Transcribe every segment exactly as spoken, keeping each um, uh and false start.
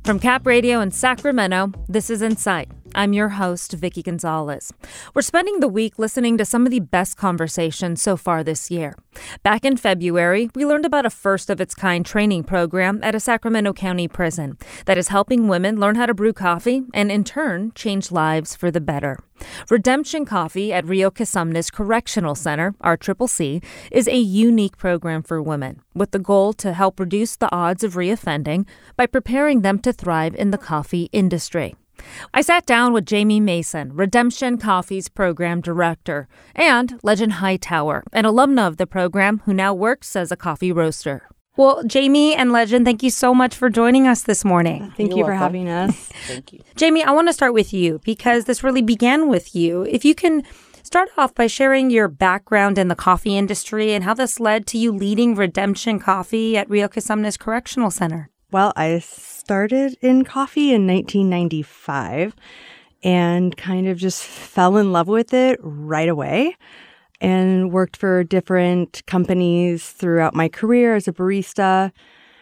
From Cap Radio in Sacramento, this is Insight. I'm your host, Vicky Gonzalez. We're spending the week listening to some of the best conversations so far this year. Back in February, we learned about a first-of-its-kind training program at a Sacramento County prison that is helping women learn how to brew coffee and, in turn, change lives for the better. Redemption Coffee at Rio Casumnes Correctional Center, R C C C, is a unique program for women with the goal to help reduce the odds of reoffending by preparing them to thrive in the coffee industry. I sat down with Jamie Mason, Redemption Coffee's program director, and Legend Hightower, an alumna of the program who now works as a coffee roaster. Well, Jamie and Legend, thank you so much for joining us this morning. Thank You're you for welcome. having us. Thank you. Jamie, I want to start with you because this really began with you. If you can start off by sharing your background in the coffee industry and how this led to you leading Redemption Coffee at Rio Casumnes Correctional Center. Well, I started in coffee in nineteen ninety-five and kind of just fell in love with it right away and worked for different companies throughout my career as a barista.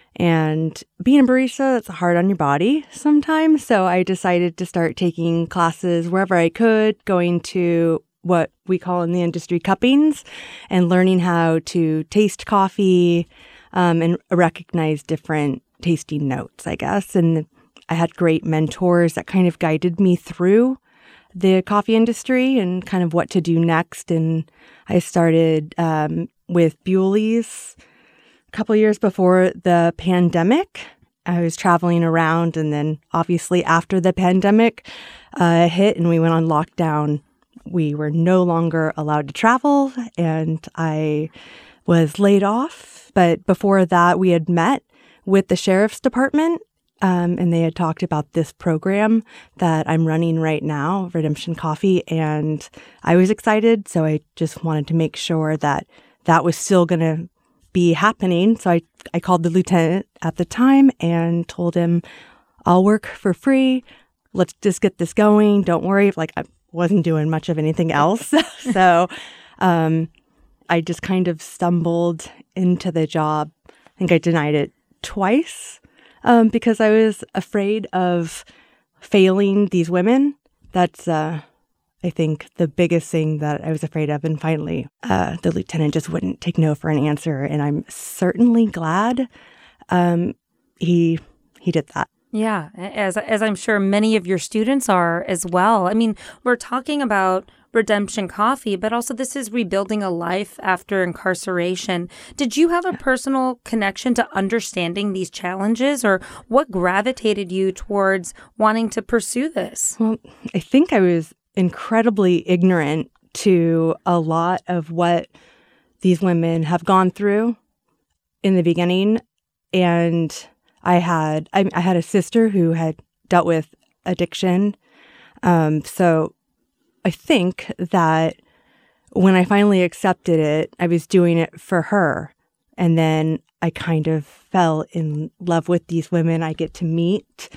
And being a barista, that's hard on your body sometimes. So I decided to start taking classes wherever I could, going to what we call in the industry cuppings and learning how to taste coffee um, and recognize different tasting notes, I guess. And I had great mentors that kind of guided me through the coffee industry and kind of what to do next. And I started um, with Bewley's a couple years before the pandemic. I was traveling around, and then obviously after the pandemic uh, hit and we went on lockdown, we were no longer allowed to travel, and I was laid off. But before that, we had met with the sheriff's department, um, and they had talked about this program that I'm running right now, Redemption Coffee, and I was excited, so I just wanted to make sure that that was still going to be happening. So I, I called the lieutenant at the time and told him, I'll work for free. Let's just get this going. Don't worry. Like, I wasn't doing much of anything else. so um, I just kind of stumbled into the job. I think I denied it twice um, because I was afraid of failing these women. That's, uh, I think, the biggest thing that I was afraid of. And finally, uh, the lieutenant just wouldn't take no for an answer. And I'm certainly glad um, he he did that. Yeah, as as I'm sure many of your students are as well. I mean, we're talking about Redemption Coffee, but also this is rebuilding a life after incarceration. Did you have a personal connection to understanding these challenges, or what gravitated you towards wanting to pursue this? Well, I think I was incredibly ignorant to a lot of what these women have gone through in the beginning. And I had I, I had a sister who had dealt with addiction. Um, so I think that when I finally accepted it, I was doing it for her. And then I kind of fell in love with these women I get to meet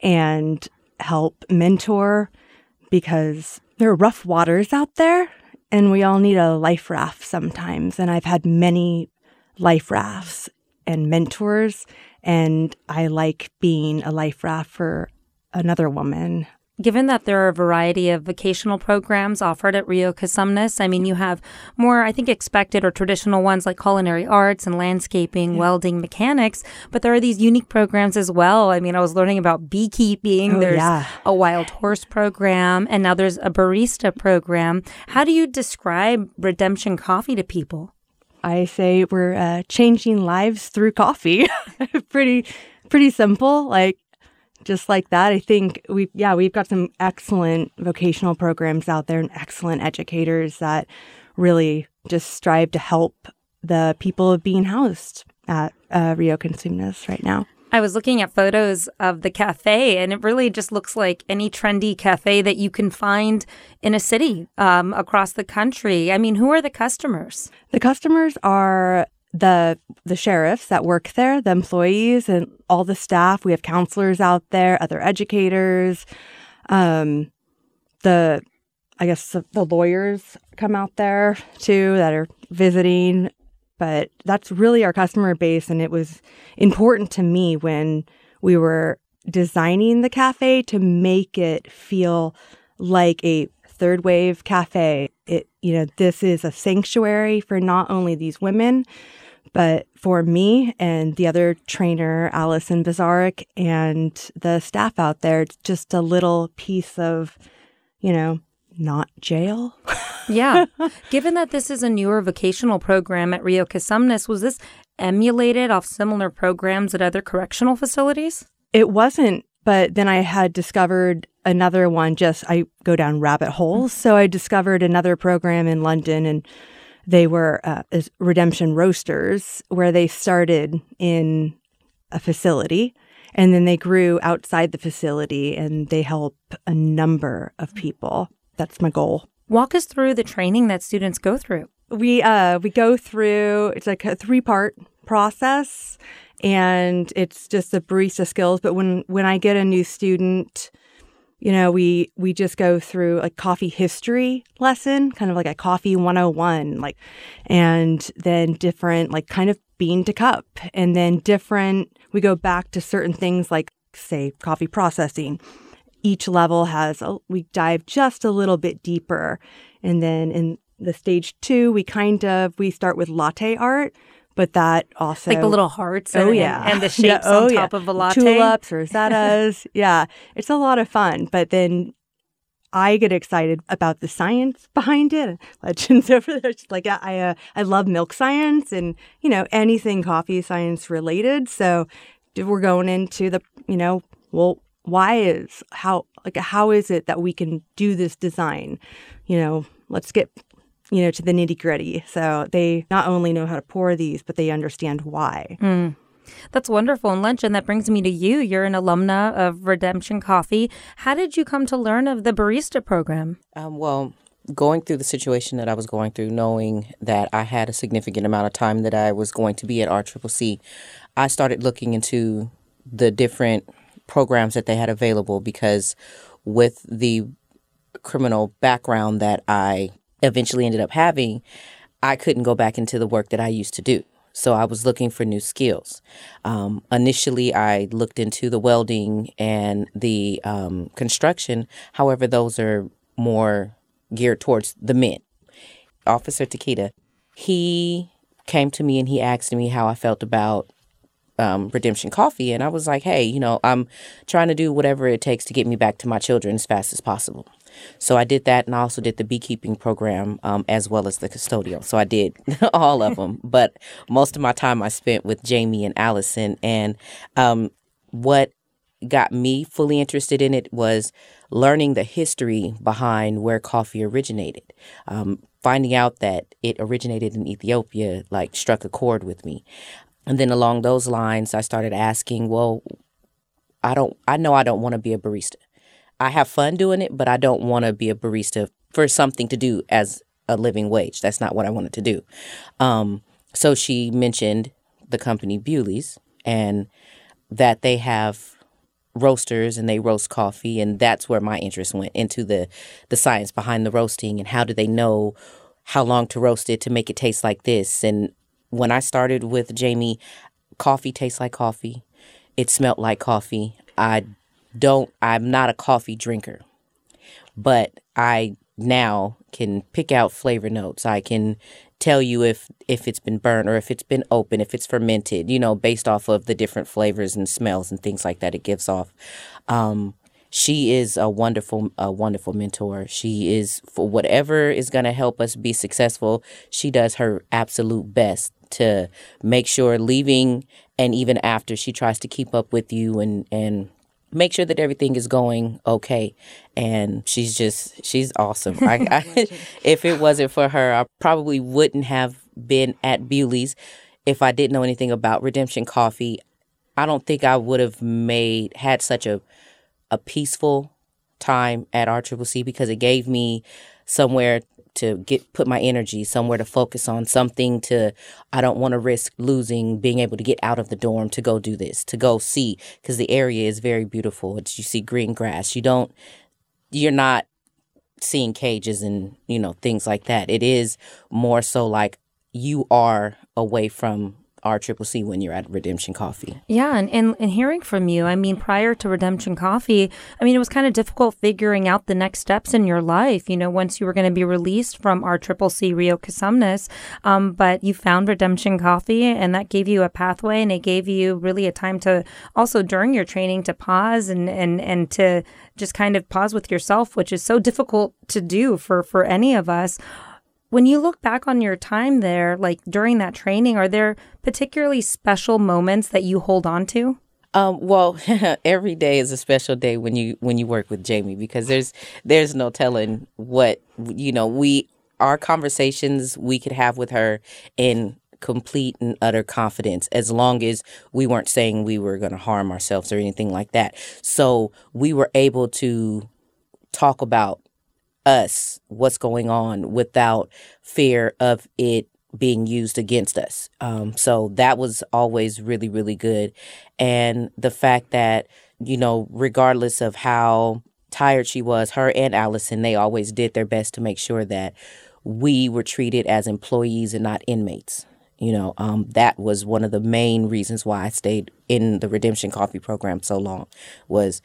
and help mentor, because there are rough waters out there and we all need a life raft sometimes. And I've had many life rafts and mentors, and I like being a life raft for another woman. Given that there are a variety of vocational programs offered at Rio Casumnes, I mean, you have more, I think, expected or traditional ones like culinary arts and landscaping, yeah. welding, mechanics, but there are these unique programs as well. I mean, I was learning about beekeeping. Oh, there's yeah. a wild horse program, and now there's a barista program. How do you describe Redemption Coffee to people? I say we're uh, changing lives through coffee. pretty, pretty simple. Like, just like that. I think we, yeah, we've got some excellent vocational programs out there and excellent educators that really just strive to help the people being housed at uh, Rio Casumnes right now. I was looking at photos of the cafe, and it really just looks like any trendy cafe that you can find in a city um, across the country. I mean, who are the customers? The customers are the the sheriffs that work there, the employees, and all the staff. We have counselors out there, other educators. Um, the, I guess, the, the lawyers come out there, too, that are visiting. But that's really our customer base, and it was important to me when we were designing the cafe to make it feel like a third wave cafe. It, you know, this is a sanctuary for not only these women, but for me and the other trainer, Allison Bazarek, and the staff out there. It's just a little piece of, you know, not jail. Yeah. Given that this is a newer vocational program at Rio Cosumnes, was this emulated off similar programs at other correctional facilities? It wasn't, but then I had discovered another one. Just I go down rabbit holes. So I discovered another program in London, and they were uh, Redemption Roasters, where they started in a facility and then they grew outside the facility and they help a number of people. That's my goal. Walk us through the training that students go through. We uh we go through, it's like a three-part process, and it's just the barista skills. But when when I get a new student, you know, we we just go through a coffee history lesson, kind of like a coffee one oh one, like, and then different, like kind of bean to cup, and then different, we go back to certain things like, say, coffee processing. Each level has, a, we dive just a little bit deeper. And then in the stage two, we kind of, we start with latte art, but that also... Like the little hearts and, oh, yeah. and, and the shapes yeah, oh, on top yeah. of a latte. Tulips, rosettas. Yeah, it's a lot of fun. But then I get excited about the science behind it. Legends over there. Just like I, uh, I love milk science and, you know, anything coffee science related. So we're going into the, you know, well, why is, how, like, how is it that we can do this design? You know, let's get, you know, to the nitty gritty. So they not only know how to pour these, but they understand why. Mm. That's wonderful. And Lenchen, that brings me to you. You're an alumna of Redemption Coffee. How did you come to learn of the barista program? Um, well, going through the situation that I was going through, knowing that I had a significant amount of time that I was going to be at R C C C, I started looking into the different programs that they had available, because with the criminal background that I eventually ended up having, I couldn't go back into the work that I used to do. So I was looking for new skills. Um, initially, I looked into the welding and the um, construction. However, those are more geared towards the men. Officer Takeda, he came to me and he asked me how I felt about Um, Redemption Coffee. And I was like, hey, you know, I'm trying to do whatever it takes to get me back to my children as fast as possible. So I did that. And I also did the beekeeping program um, as well as the custodial. So I did all of them. But most of my time I spent with Jamie and Allison. And um, what got me fully interested in it was learning the history behind where coffee originated. Um, finding out that it originated in Ethiopia, like, struck a chord with me. And then along those lines, I started asking, well, I don't, I know I don't want to be a barista. I have fun doing it, but I don't want to be a barista for something to do as a living wage. That's not what I wanted to do. Um, so she mentioned the company Bewley's and that they have roasters and they roast coffee. And that's where my interest went, into the, the science behind the roasting and how do they know how long to roast it to make it taste like this. And when I started with Jamie, coffee tastes like coffee. It smelled like coffee. I don't, I'm not a coffee drinker, but I now can pick out flavor notes. I can tell you if, if it's been burnt or if it's been open, if it's fermented, you know, based off of the different flavors and smells and things like that it gives off. Um, She is a wonderful, a wonderful mentor. She is, for whatever is going to help us be successful, she does her absolute best to make sure, leaving and even after, she tries to keep up with you and, and make sure that everything is going okay. And she's just, she's awesome. I, I, if it wasn't for her, I probably wouldn't have been at Bewley's. If I didn't know anything about Redemption Coffee, I don't think I would have made, had such a a peaceful time at R C C C, because it gave me somewhere to get, put my energy, somewhere to focus on, something to, I don't want to risk losing being able to get out of the dorm to go do this, to go see, because the area is very beautiful. It's, you see green grass. You don't, you're not seeing cages and, you know, things like that. It is more so like you are away from R C C C when you're at Redemption Coffee. Yeah, and, and, and hearing from you, I mean, prior to Redemption Coffee, I mean, it was kind of difficult figuring out the next steps in your life, you know, once you were going to be released from R C C C Rio Casumnas, um, but you found Redemption Coffee, and that gave you a pathway, and it gave you really a time to also during your training to pause and, and, and to just kind of pause with yourself, which is so difficult to do for, for any of us. When you look back on your time there, like during that training, are there particularly special moments that you hold on to? Um, well, every day is a special day when you when you work with Jamie, because there's there's no telling what, you know, we our conversations we could have with her in complete and utter confidence, as long as we weren't saying we were going to harm ourselves or anything like that. So we were able to talk about us, what's going on, without fear of it being used against us. Um, so that was always really, really good. And the fact that, you know, regardless of how tired she was, her and Allison, they always did their best to make sure that we were treated as employees and not inmates. You know, um, that was one of the main reasons why I stayed in the Redemption Coffee program so long, was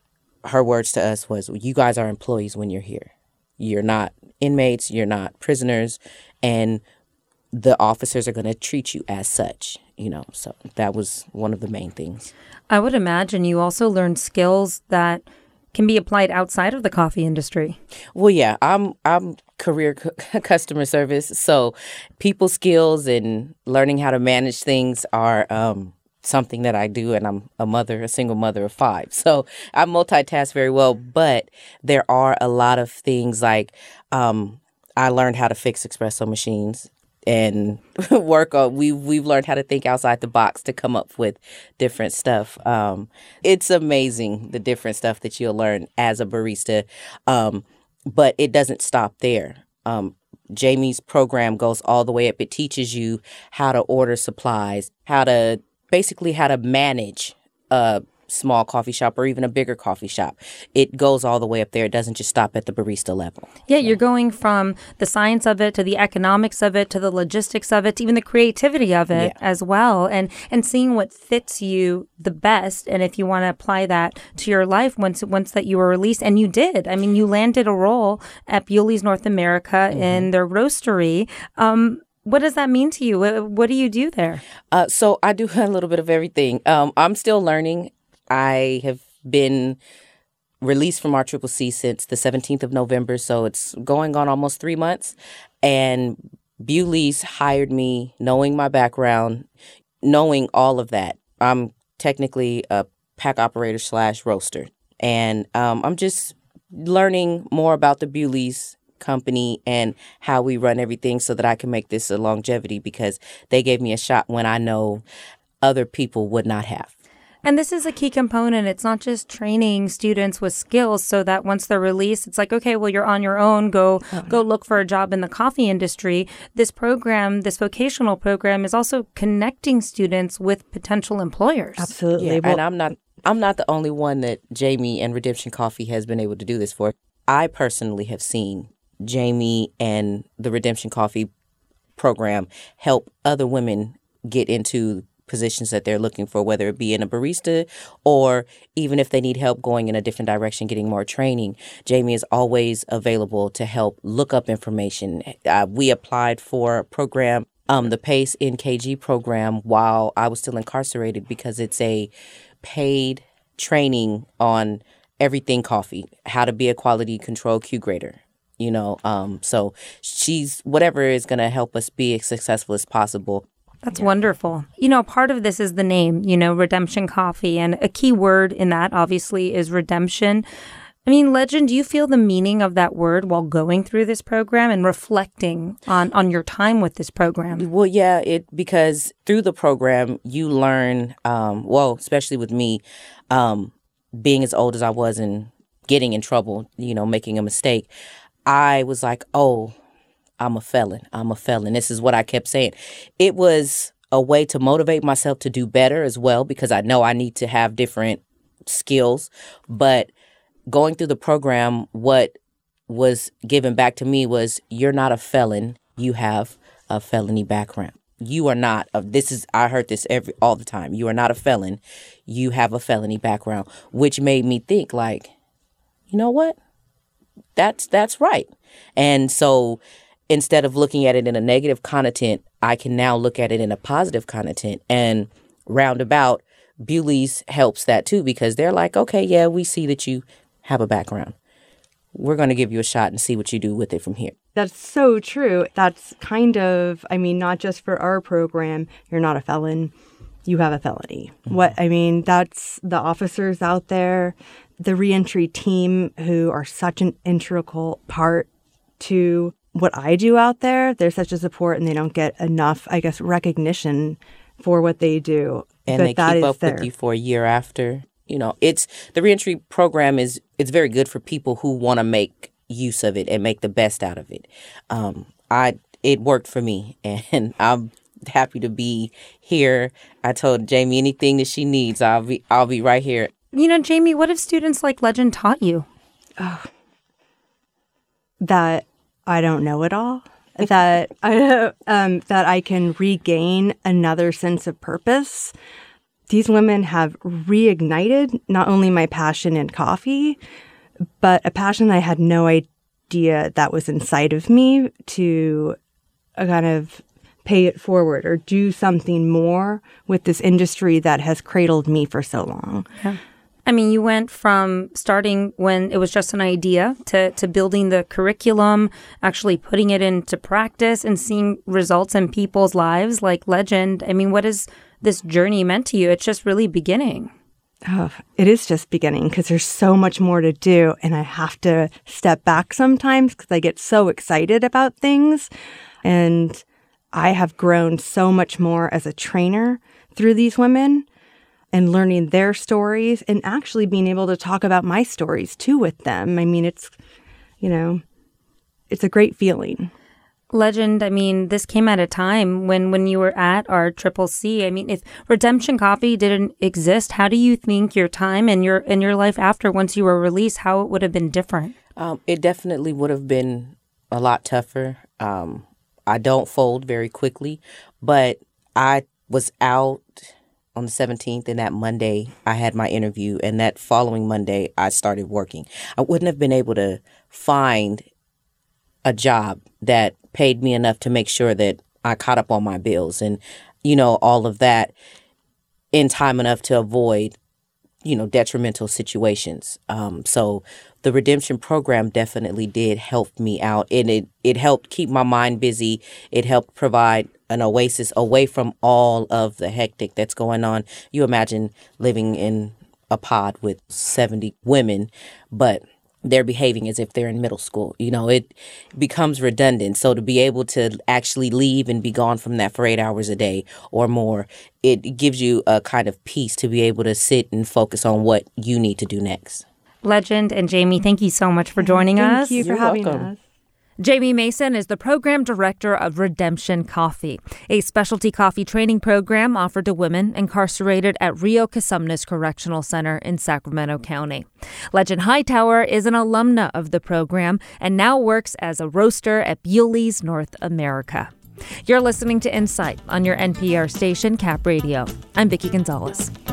her words to us was, you guys are employees when you're here. You're not inmates, you're not prisoners, and the officers are going to treat you as such, you know. So that was one of the main things. I would imagine you also learned skills that can be applied outside of the coffee industry. Well, yeah, I'm I'm career cu- customer service, so people skills and learning how to manage things are um something that I do, and I'm a mother, a single mother of five. So I multitask very well, but there are a lot of things like um, I learned how to fix espresso machines and work on, we, we've learned how to think outside the box to come up with different stuff. Um, it's amazing, the different stuff that you'll learn as a barista, um, but it doesn't stop there. Um, Jamie's program goes all the way up. It teaches you how to order supplies, how to basically how to manage a small coffee shop or even a bigger coffee shop. It goes all the way up there. It doesn't just stop at the barista level. Yeah, you're going from the science of it to the economics of it to the logistics of it to even the creativity of it yeah. as well, and and seeing what fits you the best, and if you want to apply that to your life once once that you were released. And you did. I mean, you landed a role at Bewley's North America mm-hmm. in their roastery. Um What does that mean to you? What, what do you do there? Uh, so I do a little bit of everything. Um, I'm still learning. I have been released from R C C C since the seventeenth of November, so it's going on almost three months. And Bewley's hired me, knowing my background, knowing all of that. I'm technically a pack operator slash roaster. And um, I'm just learning more about the Bewley's company and how we run everything so that I can make this a longevity, because they gave me a shot when I know other people would not have. And this is a key component. It's not just training students with skills so that once they're released, it's like, okay, well, you're on your own. Go oh. go look for a job in the coffee industry. This program, this vocational program, is also connecting students with potential employers. Absolutely. Yeah, well, and I'm not I'm not the only one that Jamie and Redemption Coffee has been able to do this for. I personally have seen Jamie and the Redemption Coffee program help other women get into positions that they're looking for, whether it be in a barista or even if they need help going in a different direction, getting more training. Jamie is always available to help look up information. Uh, we applied for a program, um, the PACE N K G program, while I was still incarcerated, because it's a paid training on everything coffee, how to be a quality control Q grader. You know, um, so she's whatever is going to help us be as successful as possible. That's yeah. wonderful. You know, part of this is the name, you know, Redemption Coffee. And a key word in that, obviously, is redemption. I mean, Legend, do you feel the meaning of that word while going through this program and reflecting on, on your time with this program? Well, yeah, it because through the program, you learn, um, well, especially with me, um, being as old as I was and getting in trouble, you know, making a mistake, I was like, oh, I'm a felon. I'm a felon. This is what I kept saying. It was a way to motivate myself to do better as well, because I know I need to have different skills. But going through the program, what was given back to me was, you're not a felon. You have a felony background. you are not, a, this is, I heard this every all the time, you are not a felon, you have a felony background, which made me think like, you know what, that's that's right. And so instead of looking at it in a negative connotation, I can now look at it in a positive connotation. And roundabout, Bewley's helps that too, because they're like, okay, yeah, we see that you have a background. We're going to give you a shot and see what you do with it from here. That's so true. That's kind of, I mean, not just for our program, you're not a felon, you have a felony. Mm-hmm. What, I mean, that's the officers out there, the reentry team who are such an integral part to what I do out there. They're such a support and they don't get enough, I guess, recognition for what they do. And but they that keep is up there. with you for a year after. You know, it's the reentry program is it's very good for people who want to make use of it and make the best out of it. Um, I it worked for me, and I'm happy to be here. I told Jamie anything that she needs, I'll be I'll be right here. You know, Jamie, what have students like Legend taught you? Oh, that I don't know it all. that I um, that I can regain another sense of purpose. These women have reignited not only my passion in coffee, but a passion I had no idea that was inside of me to uh, kind of pay it forward or do something more with this industry that has cradled me for so long. Yeah. I mean, you went from starting when it was just an idea to, to building the curriculum, actually putting it into practice and seeing results in people's lives like Legend. I mean, what has this journey meant to you? It's just really beginning. Oh, it is just beginning because there's so much more to do. And I have to step back sometimes because I get so excited about things. And I have grown so much more as a trainer through these women and learning their stories and actually being able to talk about my stories too with them. I mean, it's, you know, it's a great feeling. Legend, I mean, this came at a time when, when you were at our Triple C. I mean, if Redemption Coffee didn't exist, how do you think your time and your and your life after, once you were released, how it would have been different? Um, it definitely would have been a lot tougher. Um, I don't fold very quickly, but I was out on the seventeenth, and that Monday I had my interview, and that following Monday I started working. I wouldn't have been able to find a job that paid me enough to make sure that I caught up on my bills and, you know, all of that in time enough to avoid, you know, detrimental situations. Um, so the redemption program definitely did help me out, and it, it helped keep my mind busy. It helped provide an oasis away from all of the hectic that's going on. You imagine living in a pod with seventy women, but they're behaving as if they're in middle school. You know, it becomes redundant. So to be able to actually leave and be gone from that for eight hours a day or more, it gives you a kind of peace to be able to sit and focus on what you need to do next. Legend and Jamie, thank you so much for joining Thank us. Thank you for You're having welcome. us. Jamie Mason is the program director of Redemption Coffee, a specialty coffee training program offered to women incarcerated at Rio Cosumnes Correctional Center in Sacramento County. Legend Hightower is an alumna of the program and now works as a roaster at Bewley's North America. You're listening to Insight on your N P R station, Cap Radio. I'm Vicki Gonzalez.